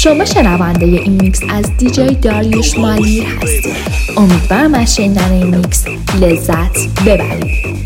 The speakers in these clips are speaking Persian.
شما شنونده این میکس از دیجی داریوش مالیر هستید. امیدوارم از شنیدن این میکس لذت ببرید.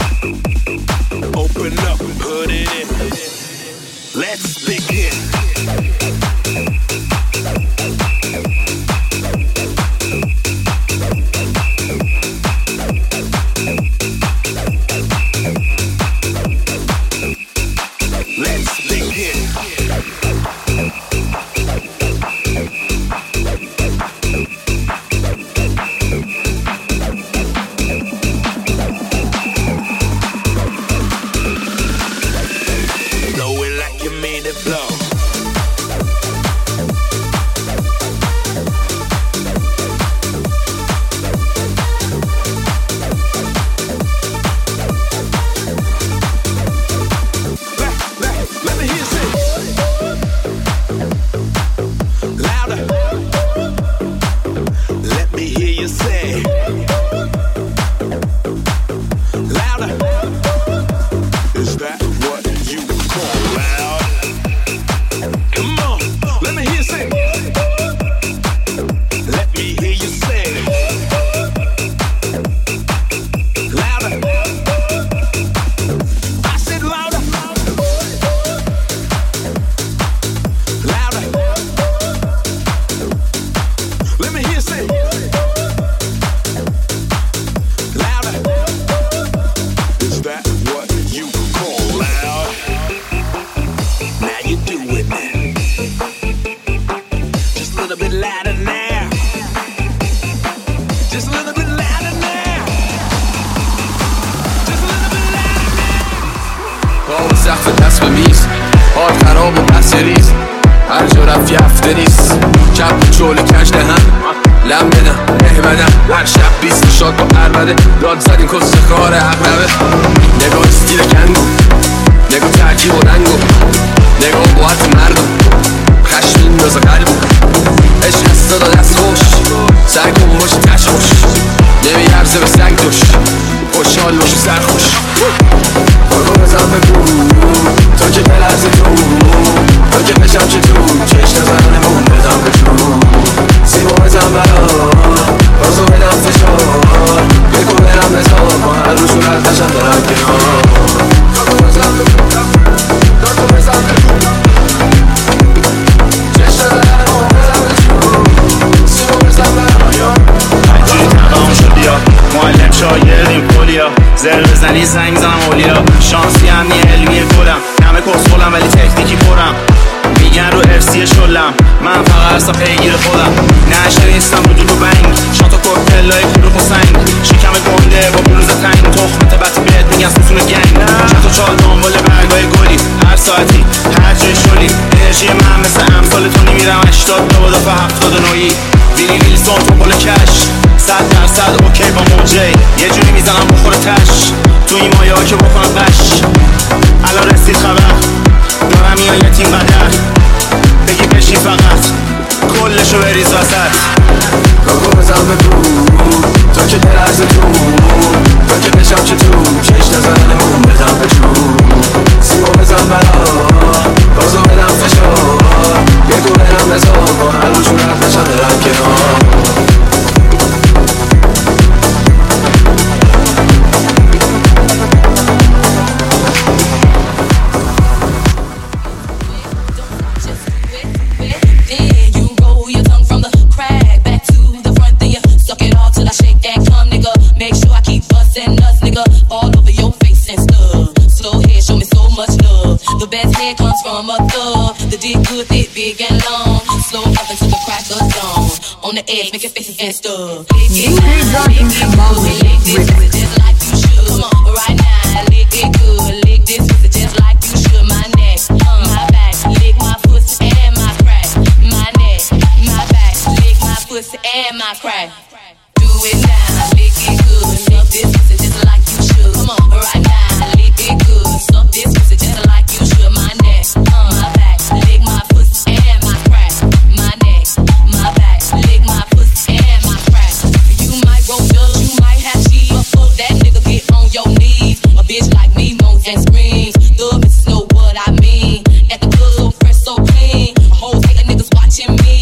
Know what I mean? At the club, so fresh, so clean. A whole take of niggas watching me.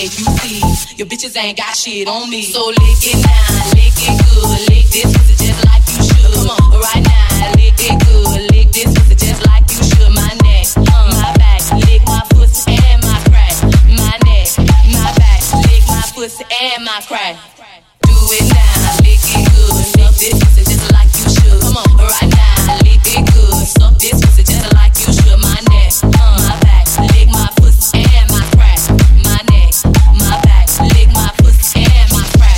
make you see your bitches ain't got shit on me. So lick it now, lick it good, lick this pussy just like you should. Come on, right now, lick it good, lick this pussy just like you should. My neck, my back, lick my pussy and my crack. My neck, my back, lick my pussy and my crack. Do it now, lick it good, suck this pussy just like you should. Come on, right now, lick it good, suck this pussy just like you should. My neck, my back, lick my pussy and my crack. My neck, my back, lick my pussy and my crack.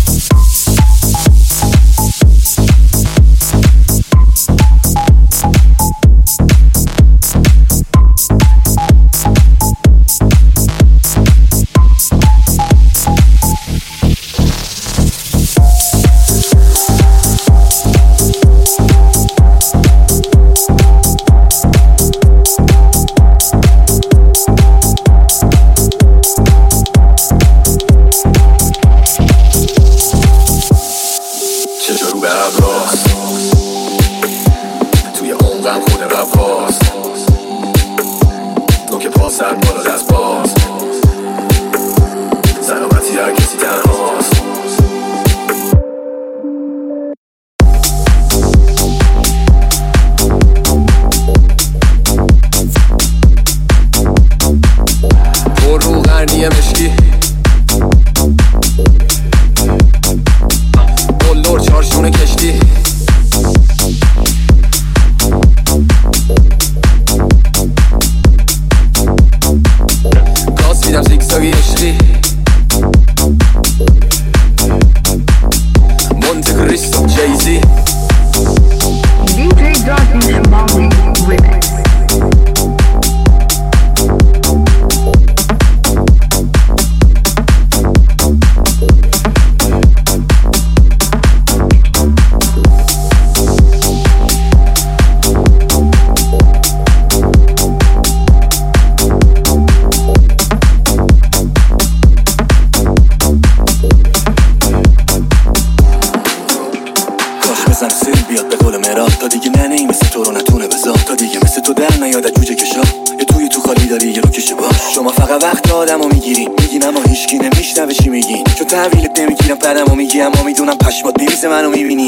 تحویلت نمیگیرم بعدمو میگی اما میدونم پشمات میریزه منو میبینی.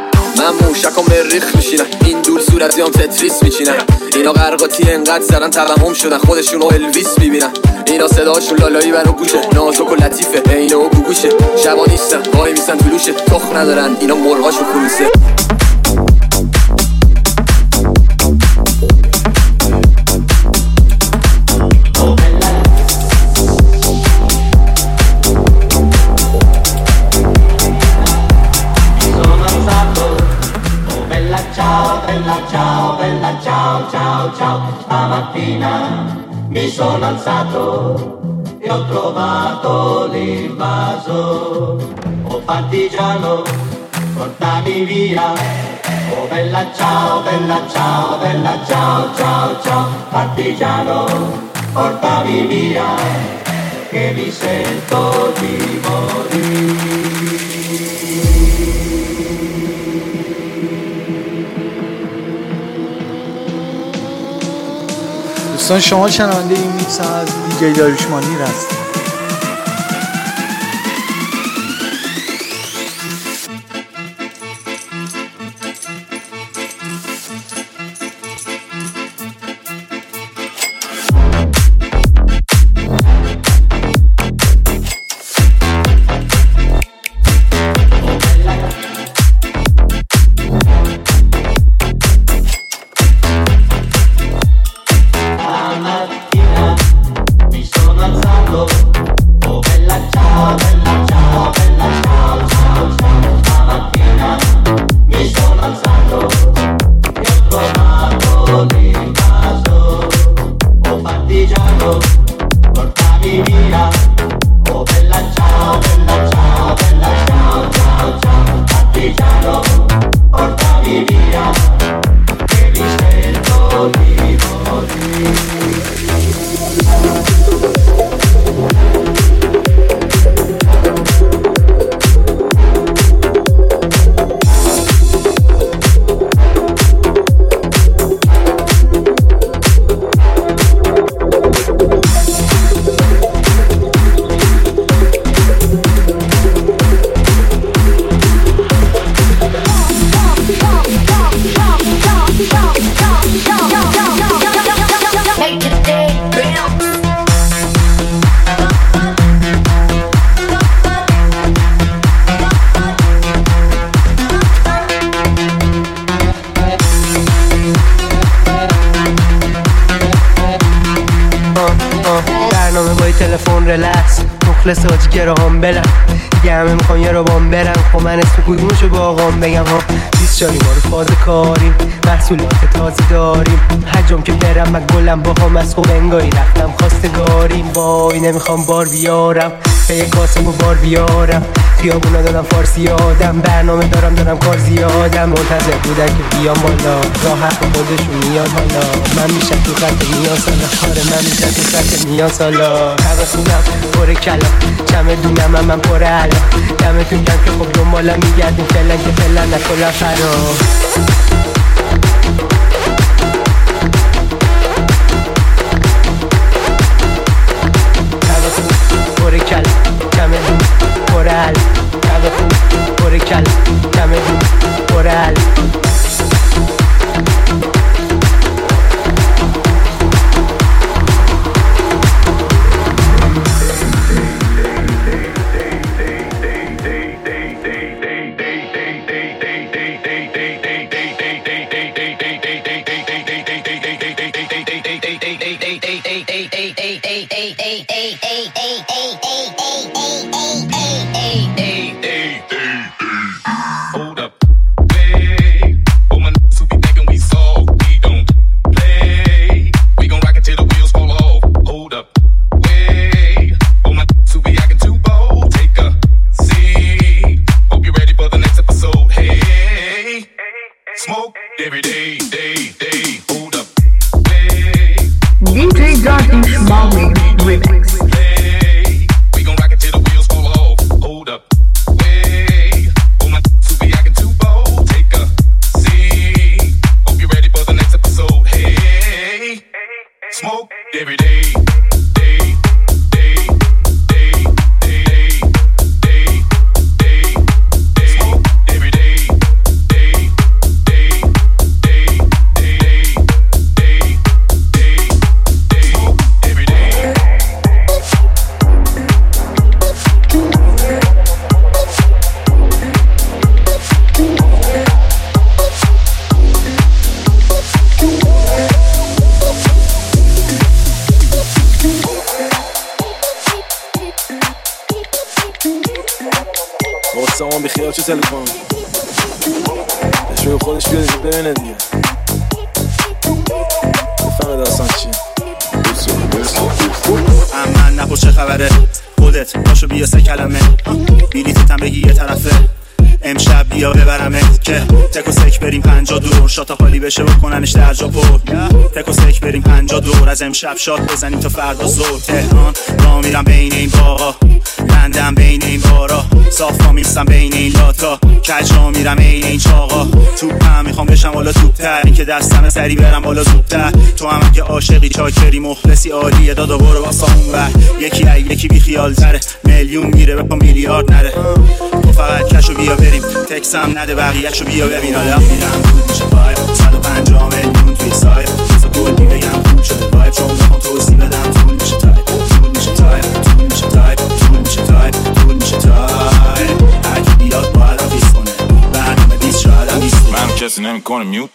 من موشکم به ریخ میشینم این دور صورتیام تتریس میچینم. اینا قرقاتی انقدر زدن توهم شدن خودشونو الویس میبینن. اینا صداشون لالایی برا گوشه نازک و لطیفه اینه و گوگوشه. شبا نیستن وای میسن طلوشه تخم ندارن اینا مرغاشو خلوصه. Stamattina mi sono alzato e ho trovato l'invaso. Oh partigiano, portami via. Oh bella ciao, bella ciao, bella ciao, ciao, ciao. Partigiano, portami via, che mi sento di morire. دوستان شما شنونده این میکس از دیجی داریوش مانیر هستید. Mi sono alzato رلکس مخلص حاجی گراهام بلن دیگه همه میخوان یه رو بام برن خب من اسم کدومشو با آقام بگم ها 20 ما رو فاز کاریم محصولات تازه داریم هر جام که برم من گلم با هم از خوب انگاری رفتم خواستگاریم وای نمیخوام بار بیارم به یک کاسمو بار بیارم خیابونا دادم فارسی آدم برنامه دارم کار زیادم منتظر بودن که بیام بالا راحت با خودشون میان حالا من میشم تو خط نیاز حالا آره من میشم تو خط نیاز حالا خونم پر کلام چمدونم من پر علا دمتون گرم که خب دنبالم میگردیم فعلا که فعلا نکنم فرار پر کل چمدون پر عل پر کل چمدون پر عل سامان بیخیال چه تلفن شوی خودش بیاد اینجا ببینه دیگه بفهمه داستان چیه من نپرس چه خبره خودت باشو بیا 3 کلمه بیلیتتم بگی یه طرفه امشب بیا ببرمت که تک و سک بریم 50 دور شاتا خالی بشه بکننش در جا پر تک و سک بریم 50 دور از امشب شات بزنیم تا فردا زور تهران را میرم بین این باغا بندم بین این بارا صافا میستم بین این لاتا کج را میرم این این چاقا توپم میخوام بشم بالا توپتر این که دستم سری برم بالا زودتر تو هم که عاشقی چاکری مخلصی عالیه دادا برو واسه اون بر یکی بی خیال تره میلیون میره به پا میلیارد نره تو فقط کشو بیا بریم تکسم نده بقیه‌شو بیا ببین حالا میرم بود میشه وایب 150 میلیون توی سایب بزا گل میبگم خوب شده وایب چون میخوام توضیح بدم طول میشه تایب طول میشه تایب طول میشه تایب طول میشه تایب طول میشه تایب هرکی بیاد باید هم بیس کنه برنامه بیس شاید هم بیس کنه من کسی نمیکنه میوت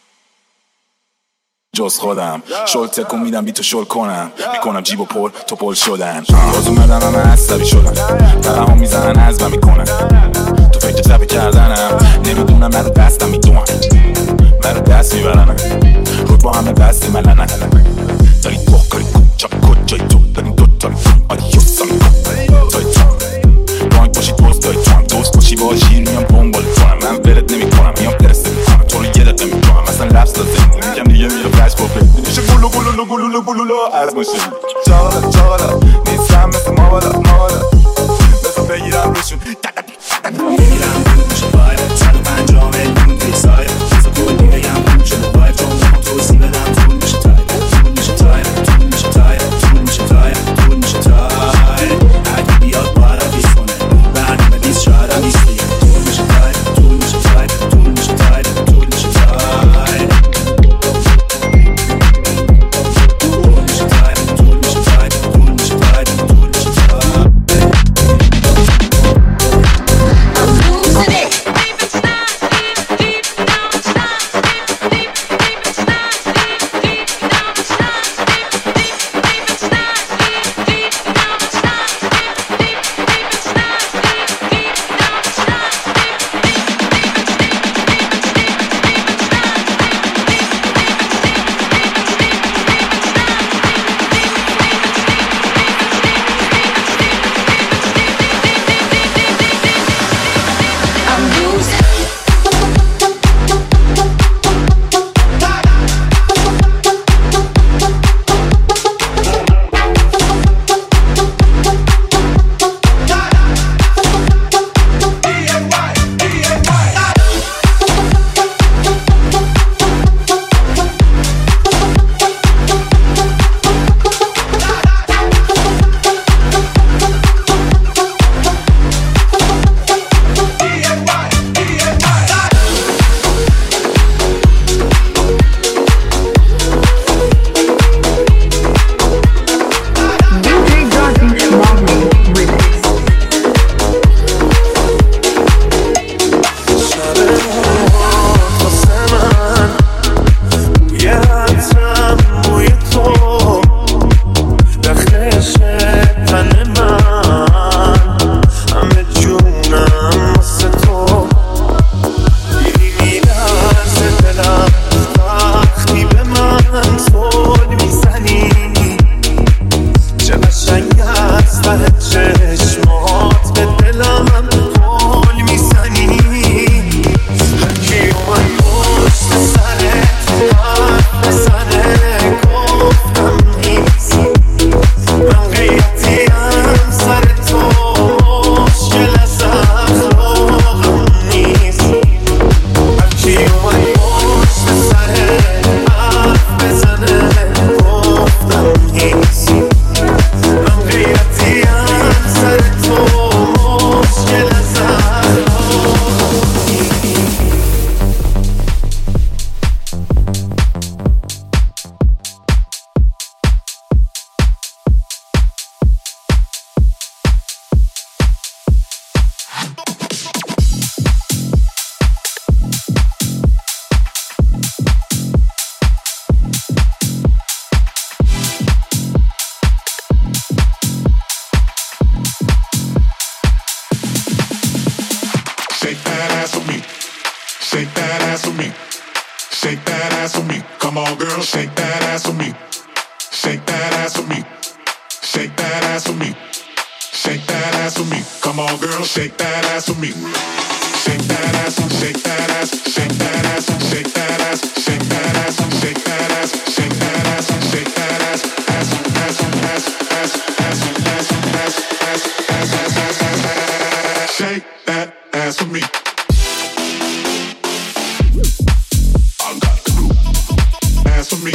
جز خودم شل تکون میدم بی تو شل کنم میکنم جیب و پر تو پل شدن باز اومدم همه عصبی شدن طرح هم میزنن عزبم میکنن تو فکر چپی کردنم نمیدونم من رو دستم میدونم من رو دست میبرنم رود با همه بستی ملنن داری بخاری کن چپ کن جای تو داریم دوتا میکن آدیوس هم میکن تای تو بانک باشی دوست دای تو هم دوست باشی با شیر میام بومبال کنم من ولت نمیکنم میام درسته میکنم تو رو یه دقیقه میکنم مثلا لفظ لازم میگم دیگه میره فلش بابه میشه گلو از ماشین چاقالا نیستم مثل ماوالا بذار بگیرم روشون میگیرم بود میشه وایب 150 میلیون توی سایب بزا گل میبگم خوب شده وایب چون میخوام توضیح بدم طول میشه تایب طول میشه تایب طول میشه تایب طول میشه تایب طول میشه تایب هرکی بیاد باید هم بیس کنه برنامه بیس شاید هم بیس دیگه طول میشه تایب طول میشه تایب طول میشه تایب طول میشه تایب طول میشه تایب طول میشه تایب طول میشه تایب طول میشه تایب Shake that ass for me. Shake that ass for me. Shake that ass for me. Come on, girl, shake that ass for me. Shake that ass for me. Shake that ass for me. Shake that ass for me. Come on, girl, shake that ass for me. Shake that ass, shake that ass, shake that ass, shake that ass, shake that ass, shake that ass, shake that ass, shake that ass, ass, ass, ass, ass, ass, ass, ass, ass, ass, ass, shake that ass for me. I got the groove. Ass for me.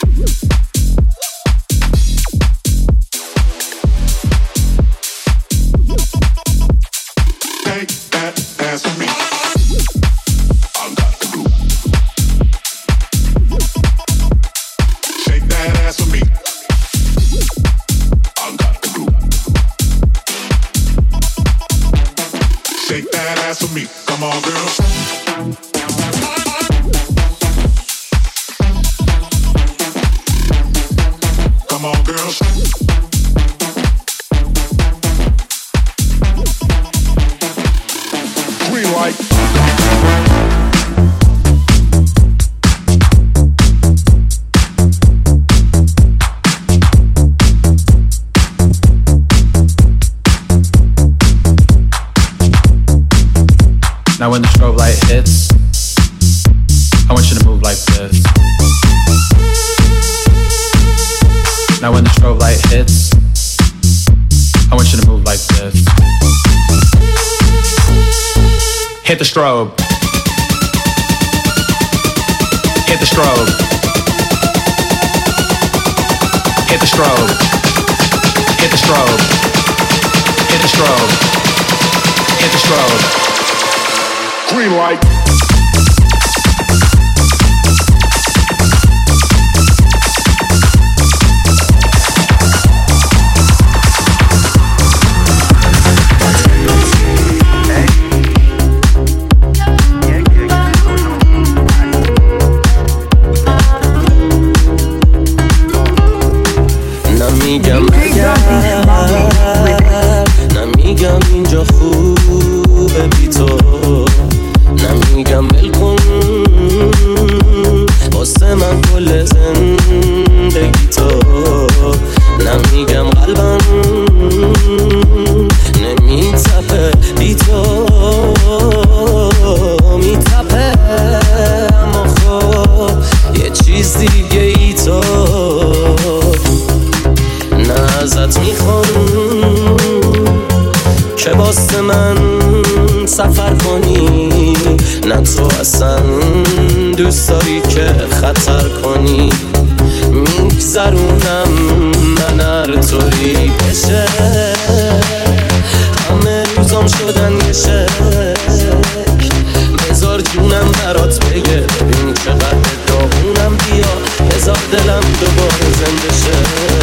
Now when the strobe light hits, I want you to move like this. Now when the strobe light hits, I want you to move like this. Hit the strobe. Hit the strobe. Hit the strobe. Hit the strobe. Hit the strobe. Hit the strobe. Green light. نمیگم اینجا خوبه بی تو، نمیگم بلکن واسه من کل زندگی تو، نمیگم قلبم نمیتپه بی تو، میتپه اما خب یه چیز دیگه ای تو، نه ازت میخوام که واسه من سفر کنی، نه تو اصلا دوست داری که خطر کنی، میگذرونم من هر طوری بشه، همه روزام شدن یه شکل، بذار جونم برات بگه ببین چقدر داغونم، بیا بذار دلم دوباره زنده شه،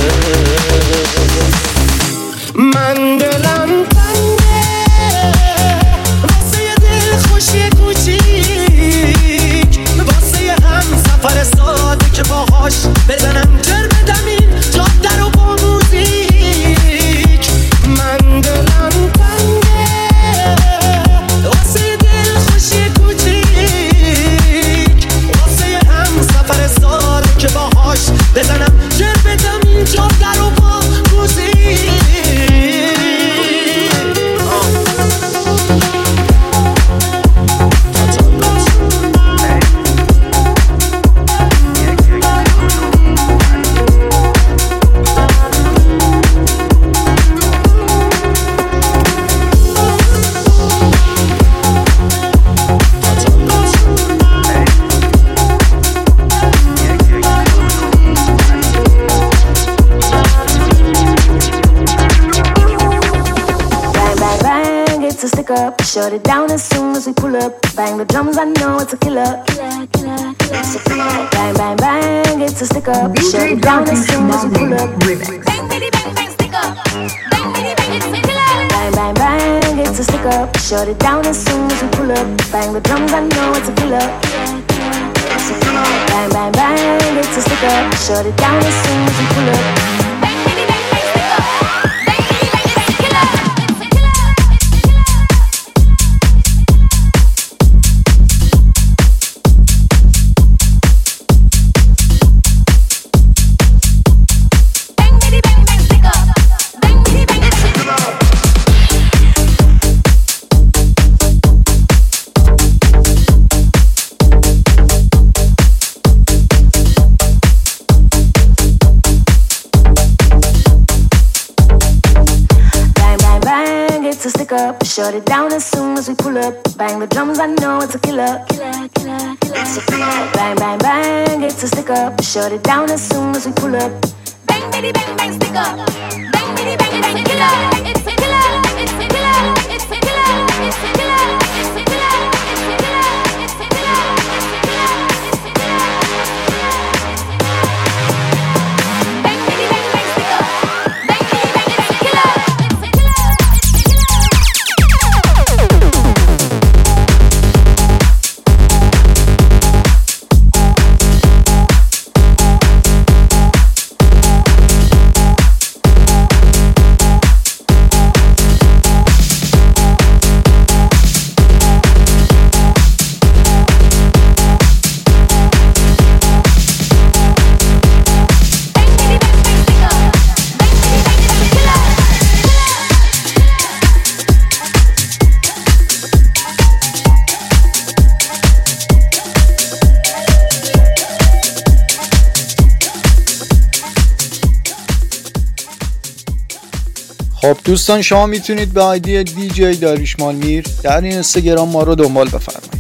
من دلم تنگه واسه یه دل خوشی کوچیک، واسه یه هم سفر ساده که باهاش بزنم جر بدم این جاده رو با موزیک، من دلم تنگه واسه یه دل خوشی کوچیک، واسه یه هم سفر ساده که باهاش بزنم جر بدم این جاده رو با موزیک. Shut it down as soon as we pull up. Bang the drums, I know it's a killer. Bang, bang, bang, it's a stick up. Shut it down as soon as we pull up. Bang, bitty, bang, bang, stick up. Bang, bitty, bang, it's a killer. Bang, bang, bang, it's a stick up. Shut it down as soon as we pull up. Bang the drums, I know it's a killer. Bang, bang, bang, it's a stick up. Shut it down as soon as we pull up. Bang, bitty, bang, bang, stick up. Bang, bitty, bang, it's a killer. Shut it down as soon as we pull up. Bang the drums, I know it's a killer. It's a killer. Bang, bang, bang, it's a stick up. Shut it down as soon as we pull up. Bang, bitty, bang, bang, stick up. Bang, bitty, bang, bang, killer. It's a killer. It's a killer. It's a killer. It's a killer. It's a killer. It's a killer. Bang, bitty, bang, bang, stick up. Bang, bitty, bang, it's a killer. خب دوستان، شما میتونید به آیدی DJ داریوش مالمیر در اینستاگرام ما رو دنبال بفرمایید.